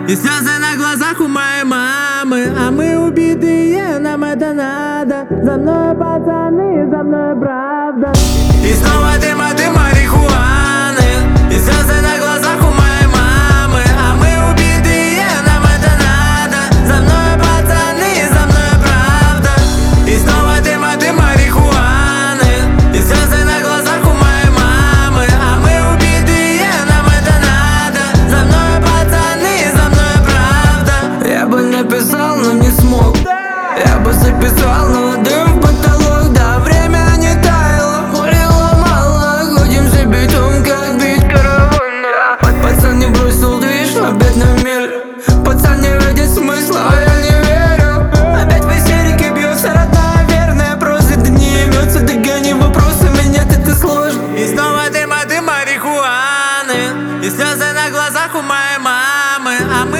И слезы на глазах у моей мамы. А мы убитые, нам это надо. За мной пацаны, за мной правда. И снова дым от марихуаны. И слезы на глазах у моей мамы. А мы убитые, нам это надо. За мной пацаны, за мной правда. И снова дым от марихуаны. И слезы на глазах у моей мамы. А мы убитые, нам это надо. За мной пацаны, за мной правда. Я бы написал, но не смог. Я бы записал, но дым в потолок. Да, время не таяло, курила мало. Ходим за битом, как бит каравана. Пацан не бросил движ, опять на мель. Пацан не видит смысла, а я не верю. Опять в истерике бьется родная, верная. Просто да не имется, догони вопросами, нет, это сложно. И снова дым от марихуаны. И слезы на глазах у моей мамы. А мы